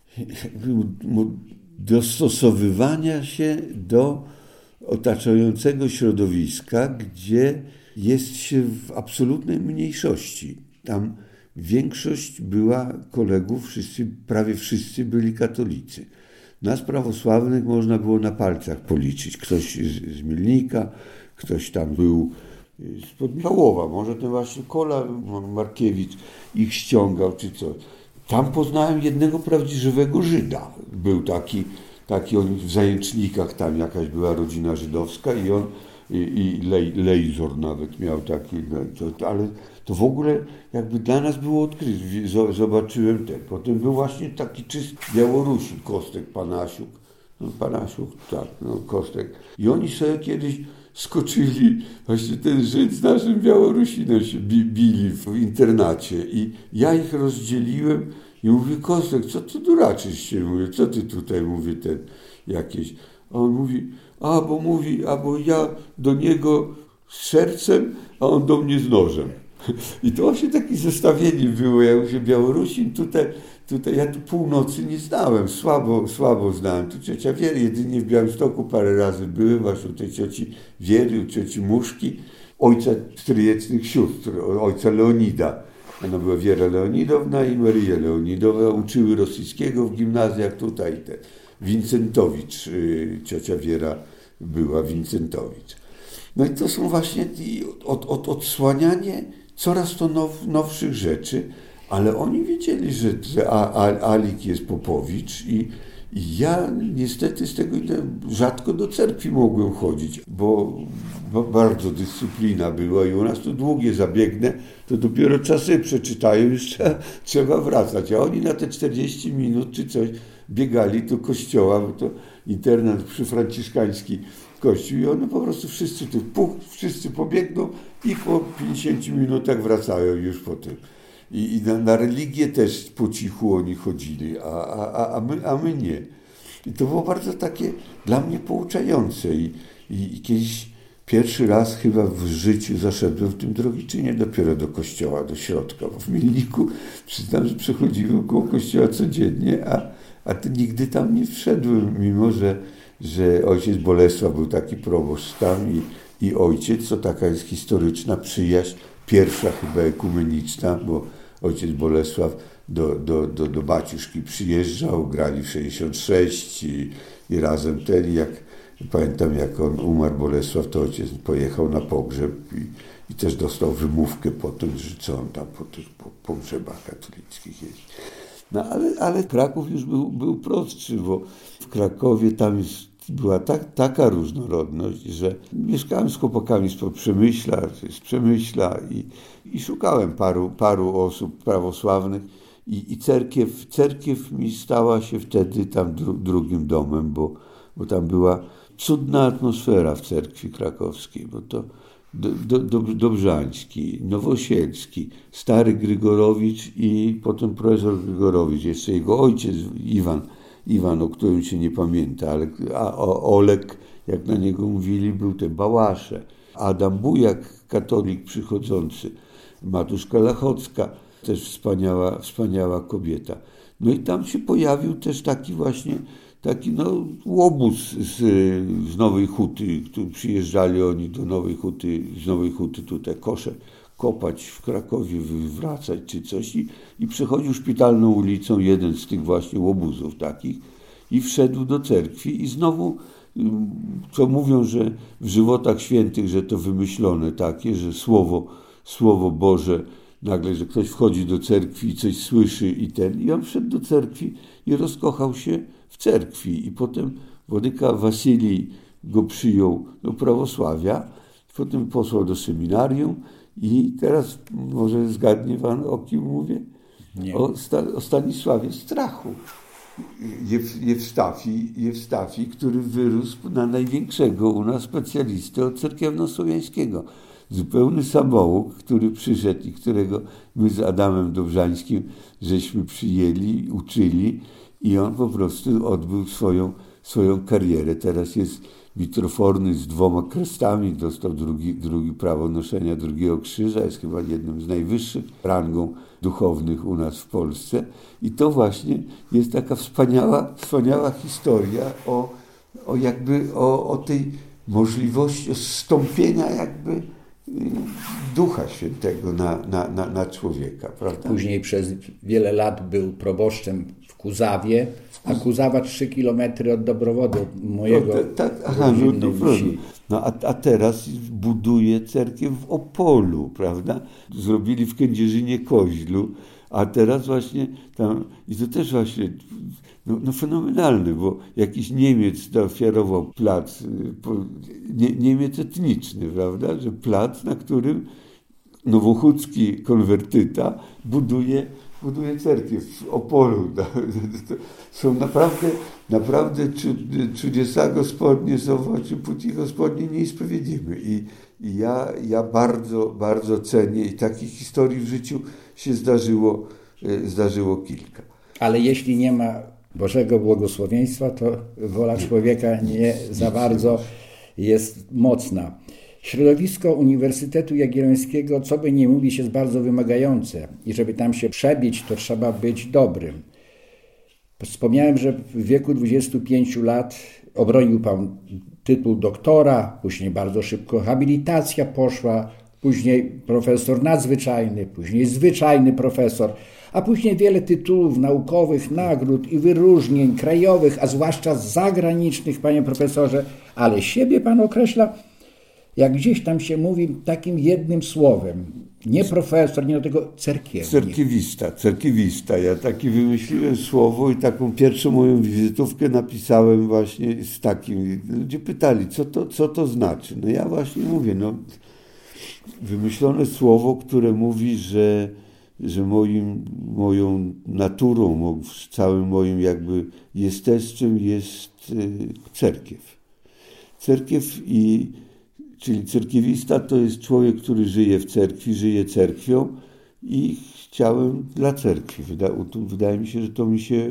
dostosowywania się do otaczającego środowiska, gdzie jest się w absolutnej mniejszości. Tam większość była kolegów, prawie wszyscy byli katolicy. Nas prawosławnych można było na palcach policzyć. Ktoś z Mielnika, ktoś tam był spod Michałowa, może ten właśnie Kola Markiewicz ich ściągał czy coś. Tam poznałem jednego prawdziwego Żyda. Był taki on w Zajęcznikach, tam jakaś była rodzina żydowska i on i Lejzor nawet miał taki, ale to w ogóle jakby dla nas było odkryte. Zobaczyłem potem był właśnie taki czysty Białorusin, Kostek Panasiuk, Kostek. I oni sobie kiedyś skoczyli, właśnie ten Żyd z naszym Białorusinem się bili w internacie i ja ich rozdzieliłem i mówię, Kostek, co ty duraczysz się? Mówię, co ty tutaj, mówię, jakieś. A on mówi, bo ja do niego z sercem, a on do mnie z nożem. I to właśnie takie zestawienie było. Ja mówię, Białorusin tutaj ja tu północy nie znałem, słabo znałem. Tu ciocia Wiery, jedynie w Białymstoku parę razy byłem, właśnie u tej cioci Wiery, u cioci Muszki, ojca stryjecznych sióstr, ojca Leonida. Ona była Wiera Leonidowna i Maryja Leonidowa, uczyły rosyjskiego w gimnazjach tutaj. Wincentowicz, ciocia Wiera była Wincentowicz. No i to są właśnie odsłanianie coraz to nowszych rzeczy, ale oni wiedzieli, że Alik jest Popowicz i ja niestety z tego rzadko do cerkwi mogłem chodzić, bo bardzo dyscyplina była i u nas to długie zabiegnę, to dopiero czasy przeczytają, już trzeba wracać, a oni na te 40 minut czy coś biegali do kościoła, bo to internat przyfranciszkański kościół i one po prostu wszyscy pobiegną i po 50 minutach wracają już potem. I na religię też po cichu oni chodzili, a my nie. I to było bardzo takie dla mnie pouczające i kiedyś pierwszy raz chyba w życiu zaszedłem w tym Drogiczynie dopiero do kościoła, do środka, bo w Mielniku przyznam, że przechodziłem koło kościoła codziennie, a nigdy tam nie wszedłem, mimo że ojciec Bolesław był taki proboszcz tam i ojciec, to taka jest historyczna przyjaźń, pierwsza chyba ekumeniczna, bo ojciec Bolesław do Baciuszki przyjeżdżał, grali w 66 i razem pamiętam jak on umarł Bolesław, to ojciec pojechał na pogrzeb i też dostał wymówkę po tym, że co on tam po tych pogrzebach katolickich jeździ. No ale Kraków już był prostszy, bo w Krakowie tam była taka różnorodność, że mieszkałem z chłopakami z Przemyśla i szukałem paru osób prawosławnych i cerkiew mi stała się wtedy tam drugim domem, bo tam była cudna atmosfera w cerkwi krakowskiej, bo to Dobrzański, Nowosielski, stary Grygorowicz i potem profesor Grygorowicz, jeszcze jego ojciec Iwan, o którym się nie pamięta, a Olek, jak na niego mówili, był te Bałasze, Adam Bujak, katolik przychodzący, Matuszka Lachocka, też wspaniała kobieta. No i tam się pojawił też taki łobuz z Nowej Huty, przyjeżdżali oni do Nowej Huty, z Nowej Huty tutaj kosze kopać w Krakowie, wracać czy coś i przechodził szpitalną ulicą jeden z tych właśnie łobuzów takich i wszedł do cerkwi i znowu, co mówią, że w żywotach świętych, że to wymyślone takie, że Słowo Boże, nagle, że ktoś wchodzi do cerkwi i coś słyszy i on wszedł do cerkwi i rozkochał się w cerkwi i potem Władyka Wasilij go przyjął do prawosławia, potem posłał do seminarium i teraz może zgadnie pan, o kim mówię? Nie. O Stanisławie Strachu. Jewstafii, który wyrósł na największego u nas specjalistę od cerkiewno-słowiańskiego. Zupełny samouk, który przyszedł i którego my z Adamem Dobrzańskim żeśmy przyjęli, uczyli i on po prostu odbył swoją karierę. Teraz jest mitroforny z 2 krestami, dostał drugi prawo noszenia drugiego krzyża, jest chyba jednym z najwyższych rangą duchownych u nas w Polsce. I to właśnie jest taka wspaniała historia o tej możliwości zstąpienia jakby Ducha Świętego na człowieka, prawda? Później przez wiele lat był proboszczem w Kuzawie, a Kuzawa 3 kilometry od Dobrowodu, mojego rodzinnej wsi. No a teraz buduje cerkiew w Opolu, prawda? Zrobili w Kędzierzynie-Koźlu, a teraz właśnie tam, i to też właśnie fenomenalne, bo jakiś Niemiec ofiarował plac, Niemiec etniczny, prawda, że plac, na którym nowochódzki konwertyta buduje cerkiew w Opolu. Są naprawdę czudesa gospodnie są w oczy płci gospodniej niesprawiedliwe. I ja bardzo cenię i takich historii w życiu się zdarzyło kilka. Ale jeśli nie ma Bożego błogosławieństwa, to wola człowieka nie za bardzo jest mocna. Środowisko Uniwersytetu Jagiellońskiego, co by nie mówić, jest bardzo wymagające i żeby tam się przebić, to trzeba być dobrym. Wspomniałem, że w wieku 25 lat obronił pan tytuł doktora, później bardzo szybko habilitacja poszła, później profesor nadzwyczajny, później zwyczajny profesor, a później wiele tytułów naukowych, nagród i wyróżnień krajowych, a zwłaszcza zagranicznych, panie profesorze, ale siebie pan określa, jak gdzieś tam się mówi, takim jednym słowem. Nie profesor, nie do tego cerkiewnik. Cerkiewista. Ja takie wymyśliłem słowo i taką pierwszą moją wizytówkę napisałem właśnie z takim. Ludzie pytali, co to znaczy. No ja właśnie mówię, wymyślone słowo, które mówi, że moją naturą, całym moim jakby jestestwem jest cerkiew. Czyli cerkiewista to jest człowiek, który żyje w cerkwi, żyje cerkwią i chciałem dla cerkwi. Wydaje mi się, że to mi się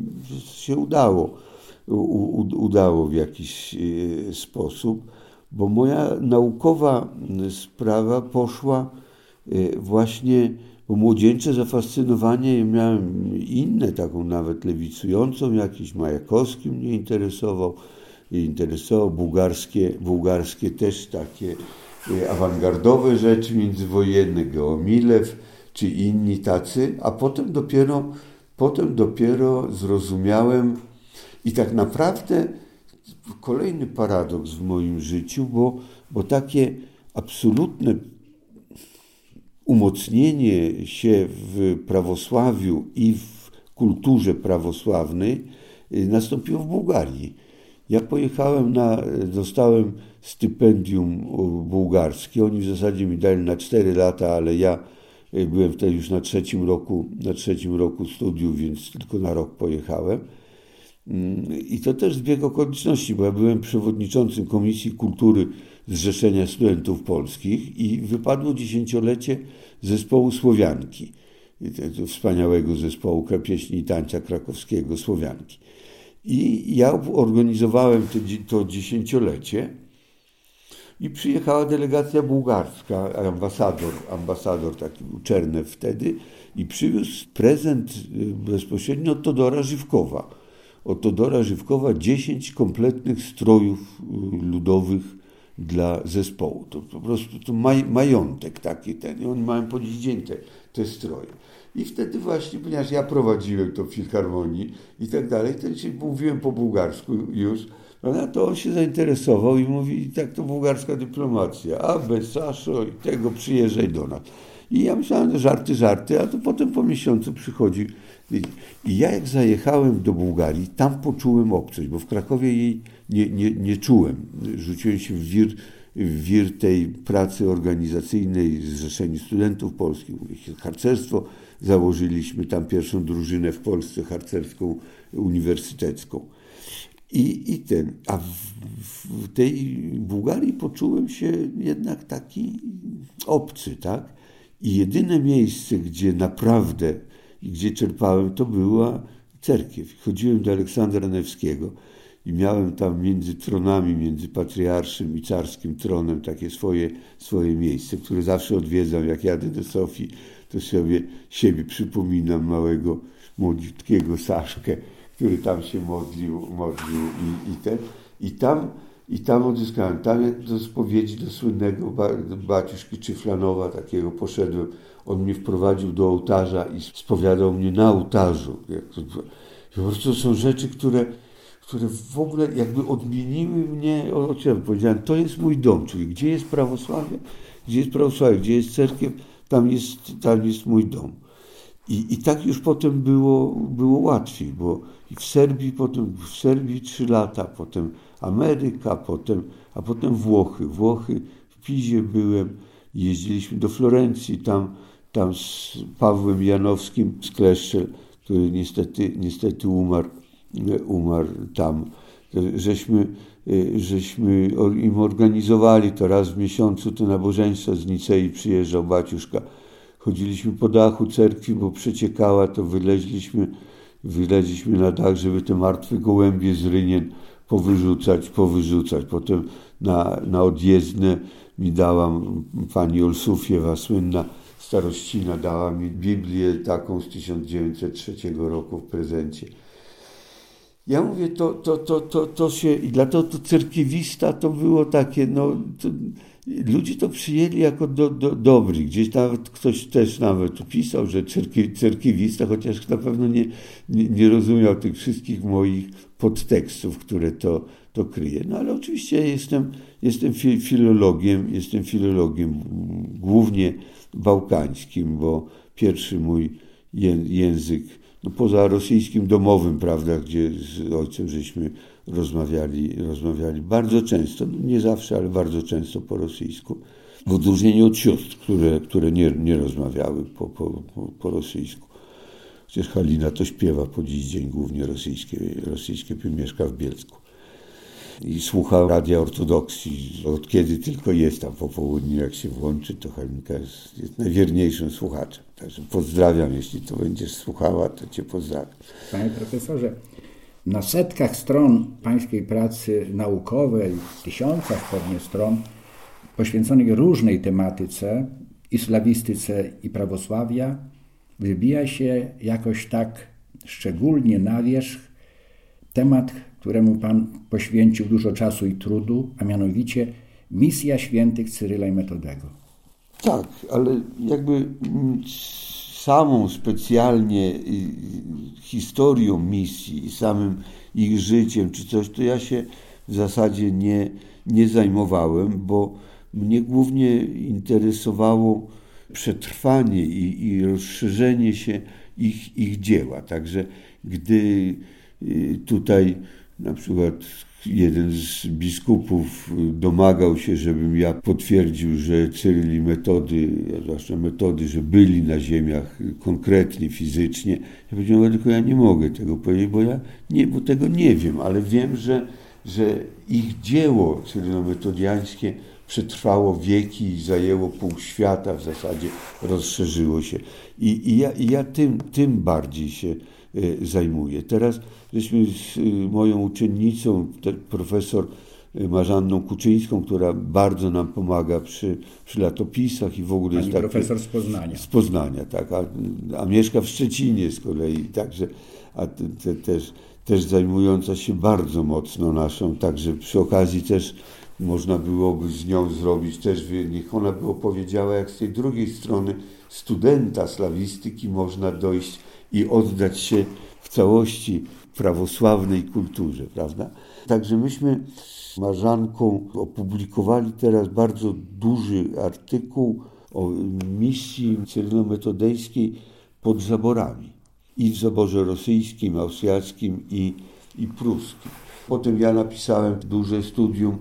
udało w jakiś sposób, bo moja naukowa sprawa poszła właśnie, bo młodzieńcze zafascynowanie ja miałem inne, taką nawet lewicującą, jakiś Majakowski mnie interesował bułgarskie też takie awangardowe rzeczy międzywojenne, Geomilew czy inni tacy, a potem dopiero zrozumiałem i tak naprawdę kolejny paradoks w moim życiu, bo takie absolutne umocnienie się w prawosławiu i w kulturze prawosławnej nastąpiło w Bułgarii. Ja pojechałem dostałem stypendium bułgarskie, oni w zasadzie mi dali na 4 lata, ale ja byłem wtedy już na trzecim roku studiów, więc tylko na rok pojechałem. I to też zbieg okoliczności, bo ja byłem przewodniczącym Komisji Kultury Zrzeszenia Studentów Polskich i wypadło 10-lecie zespołu Słowianki, wspaniałego zespołu pieśni i tańca krakowskiego Słowianki. I ja organizowałem to 10-lecie i przyjechała delegacja bułgarska, ambasador taki był Czernew wtedy, i przywiózł prezent bezpośrednio od Todora Żywkowa. Od Todora Żywkowa 10 kompletnych strojów ludowych dla zespołu. To po prostu to majątek taki ten. I oni mają po dziś dzień te stroje. I wtedy właśnie, ponieważ ja prowadziłem to w filharmonii i tak dalej, to mówiłem po bułgarsku już, to on się zainteresował i mówi, tak to bułgarska dyplomacja, a bez Saszo i tego przyjeżdżaj do nas. I ja myślałem, żarty, a to potem po miesiącu przychodzi. I ja jak zajechałem do Bułgarii, tam poczułem obcość, bo w Krakowie jej nie czułem. Rzuciłem się w wir tej pracy organizacyjnej, Zrzeszeniu Studentów Polskich, harcerstwo. Założyliśmy tam pierwszą drużynę w Polsce harcerską, uniwersytecką. A w tej Bułgarii poczułem się jednak taki obcy, tak? I jedyne miejsce, gdzie naprawdę, gdzie czerpałem, to była cerkiew. Chodziłem do Aleksandra Newskiego i miałem tam między tronami, między patriarszym i carskim tronem takie swoje miejsce, które zawsze odwiedzam. Jak jadę do Sofii, to siebie przypominam, małego, młodziutkiego Saszkę, który tam się modlił i tam odzyskałem. Tam do spowiedzi do słynnego baciuszki Czyflanowa takiego poszedłem. On mnie wprowadził do ołtarza i spowiadał mnie na ołtarzu. Po prostu to są rzeczy, które w ogóle jakby odmieniły mnie. Powiedziałem, to jest mój dom, czyli gdzie jest prawosławie, gdzie jest cerkiew, tam jest mój dom. I tak już potem było łatwiej, bo i w Serbii 3 lata, potem Ameryka, a potem Włochy. W Pizie byłem, jeździliśmy do Florencji, tam z Pawłem Janowskim z Kleszczel, który niestety umarł tam. Żeśmy im organizowali to raz w miesiącu te nabożeństwa, z Nicei przyjeżdżał baciuszka. Chodziliśmy po dachu cerkwi, bo przeciekała, to wyleźliśmy na dach, żeby te martwe gołębie z rynien powyrzucać. Potem na odjezdne mi dała pani Olsufiewa, słynna starościna, dała mi Biblię taką z 1903 roku w prezencie. Ja mówię, to się, i dlatego to cerkiewista to było takie, ludzie to przyjęli jako dobry. Gdzieś nawet ktoś też nawet pisał, że cerkiewista, chociaż na pewno nie rozumiał tych wszystkich moich podtekstów, które to kryje. No ale oczywiście jestem filologiem głównie bałkańskim, bo pierwszy mój język, poza rosyjskim domowym, prawda, gdzie z ojcem żeśmy rozmawiali bardzo często, nie zawsze, ale bardzo często po rosyjsku, w odróżnieniu od sióstr, które nie rozmawiały po rosyjsku. Przecież Halina to śpiewa po dziś dzień głównie rosyjskie, mieszka w Bielsku. I słucha Radia Ortodoksji, od kiedy tylko jest tam po południu, jak się włączy, to Halinka jest najwierniejszym słuchaczem. Także pozdrawiam, jeśli to będziesz słuchała, to cię pozdrawiam. Panie profesorze, na setkach stron pańskiej pracy naukowej, w tysiącach pewnie stron, poświęconych różnej tematyce, i slawistyce, i prawosławia, wybija się jakoś tak szczególnie na wierzch temat, któremu Pan poświęcił dużo czasu i trudu, a mianowicie misja świętych Cyryla i Metodego. Tak, ale jakby samą specjalnie historią misji i samym ich życiem czy coś, to ja się w zasadzie nie zajmowałem, bo mnie głównie interesowało przetrwanie i rozszerzenie się ich dzieła. Także gdy tutaj na przykład jeden z biskupów domagał się, żebym ja potwierdził, że Cyryl i Metody, zwłaszcza Metody, że byli na ziemiach konkretnie, fizycznie. Ja powiedziałem, tylko ja nie mogę tego powiedzieć, bo tego nie wiem, ale wiem, że ich dzieło cyrylometodiańskie przetrwało wieki i zajęło pół świata, w zasadzie rozszerzyło się. I ja tym bardziej się zajmuję. Teraz żeśmy z moją uczennicą, profesor Marzanną Kuczyńską, która bardzo nam pomaga przy latopisach i w ogóle Pani jest profesor z Poznania. Z Poznania, tak, a mieszka w Szczecinie z kolei, także też zajmująca się bardzo mocno naszą, także przy okazji też można byłoby z nią zrobić też, niech ona by opowiedziała, jak z tej drugiej strony studenta slawistyki można dojść i oddać się w całości prawosławnej kulturze, prawda? Także myśmy z Marzanką opublikowali teraz bardzo duży artykuł o misji cyrylometodejskiej pod zaborami. I w zaborze rosyjskim, austriackim i pruskim. Potem ja napisałem duże studium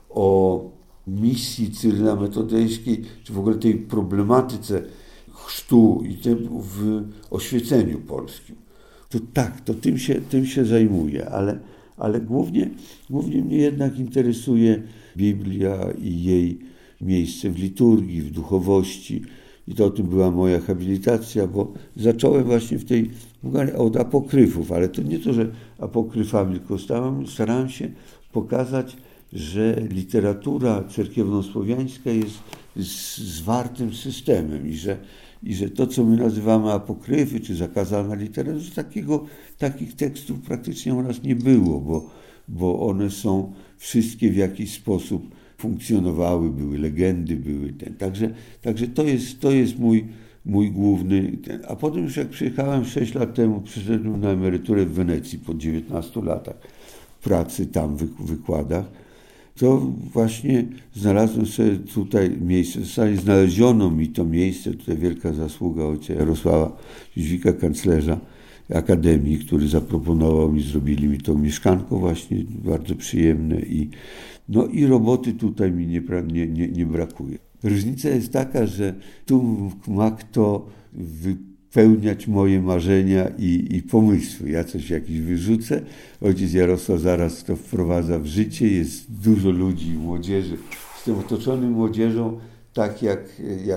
o misji Cyryla Metodejskiej, czy w ogóle tej problematyce chrztu i w oświeceniu polskim. To tak, to tym się zajmuję, ale głównie mnie jednak interesuje Biblia i jej miejsce w liturgii, w duchowości. I to o tym była moja habilitacja, bo zacząłem właśnie od apokryfów, ale to nie to, że apokryfami, tylko starałem się pokazać, że literatura cerkiewnosłowiańska jest zwartym systemem i że to, co my nazywamy apokryfy, czy zakazana literatura, takich tekstów praktycznie u nas nie było, bo one są wszystkie w jakiś sposób funkcjonowały, były legendy, Także to jest mój główny. A potem już jak przyjechałem 6 lat temu, przyszedłem na emeryturę w Wenecji po 19 latach pracy tam w wykładach, to właśnie znalazłem sobie tutaj miejsce. W zasadzie znaleziono mi to miejsce, tutaj wielka zasługa ojca Jarosława Jóźwika, kanclerza Akademii, który zaproponował mi, zrobili mi to mieszkanko właśnie bardzo przyjemne i roboty tutaj mi nie brakuje. Różnica jest taka, że tu ma kto wypełniać moje marzenia i pomysły. Ja coś jakiś wyrzucę, ojciec Jarosław zaraz to wprowadza w życie, jest dużo ludzi, młodzieży. Jestem otoczony młodzieżą tak jak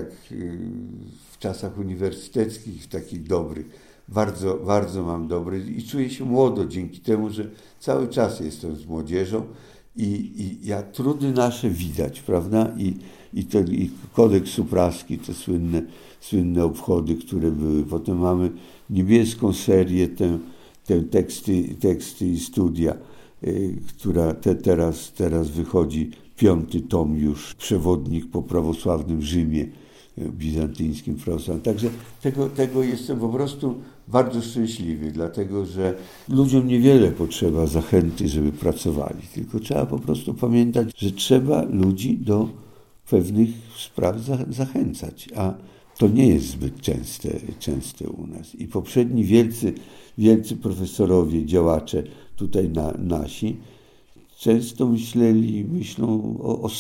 w czasach uniwersyteckich, takich dobrych. Bardzo, bardzo mam dobry i czuję się młodo dzięki temu, że cały czas jestem z młodzieżą i trudy nasze widać, prawda? I kodeks supraski, te słynne obchody, które były. Potem mamy niebieską serię, te teksty i studia, która teraz wychodzi 5. tom już, przewodnik po prawosławnym Rzymie, bizantyńskim, prawosławnym. Także tego jestem po prostu bardzo szczęśliwy, dlatego że ludziom niewiele potrzeba zachęty, żeby pracowali, tylko trzeba po prostu pamiętać, że trzeba ludzi do pewnych spraw zachęcać, a to nie jest zbyt częste u nas. I poprzedni wielcy profesorowie, działacze tutaj nasi, często myślą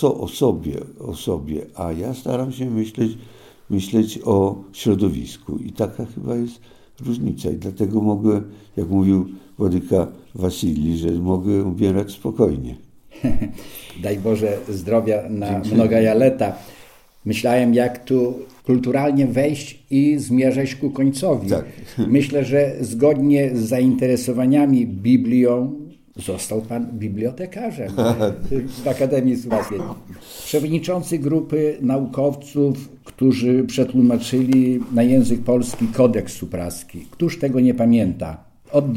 o sobie, a ja staram się myśleć o środowisku. I taka chyba jest różnica. I dlatego mogę, jak mówił Władyka Wasilij, że mogę umierać spokojnie. Daj Boże zdrowia na mnoga lata. Myślałem, jak tu kulturalnie wejść i zmierzać ku końcowi. Tak. Myślę, że zgodnie z zainteresowaniami Biblią został pan bibliotekarzem w Akademii Słowackiej. Przewodniczący grupy naukowców, którzy przetłumaczyli na język polski kodeks supraski. Któż tego nie pamięta? Od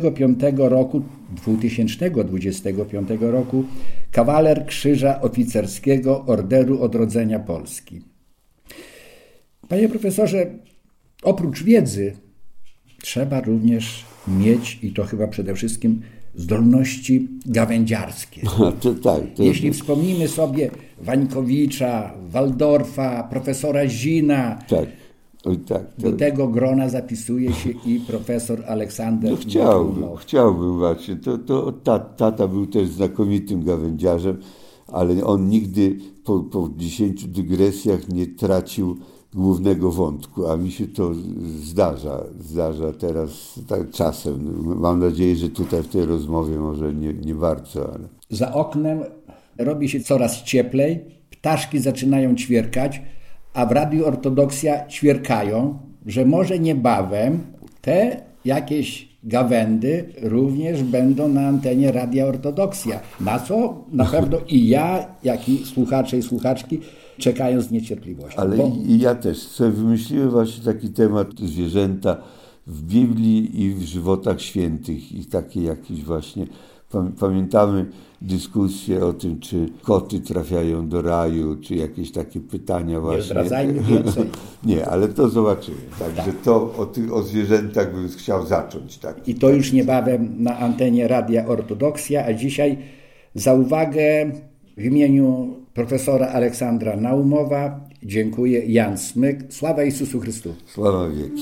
2025 roku kawaler Krzyża Oficerskiego Orderu Odrodzenia Polski. Panie profesorze, oprócz wiedzy trzeba również mieć, i to chyba przede wszystkim, zdolności gawędziarskie. Jeśli wspomnimy sobie Wańkowicza, Waldorfa, profesora Zina, Oj, tak. Do tego grona zapisuje się i profesor Aleksander Chciałbym właśnie. Tata był też znakomitym gawędziarzem, ale on nigdy po 10 dygresjach nie tracił głównego wątku, a mi się to zdarza teraz tak czasem. Mam nadzieję, że tutaj w tej rozmowie może nie bardzo, ale... Za oknem robi się coraz cieplej, ptaszki zaczynają ćwierkać, a w Radiu Ortodoksja ćwierkają, że może niebawem te jakieś gawędy również będą na antenie Radia Ortodoksja. Na co na pewno i ja, jak i słuchacze i słuchaczki czekają z niecierpliwością. Ale i ja też sobie wymyśliłem właśnie taki temat zwierzęta w Biblii i w żywotach świętych i takie jakieś właśnie... Pamiętamy dyskusję o tym, czy koty trafiają do raju, czy jakieś takie pytania właśnie. Nie zdradzajmy więcej. Nie, ale to zobaczymy. Także to o zwierzętach bym chciał zacząć. Tak. I to już niebawem na antenie Radia Ortodoksja, a dzisiaj za uwagę w imieniu profesora Aleksandra Naumowa dziękuję. Jan Smyk. Sława Jezusu Chrystu. Sława wieki.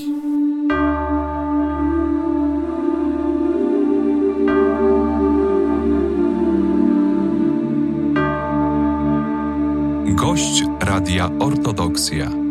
Gość Radia Ortodoksja.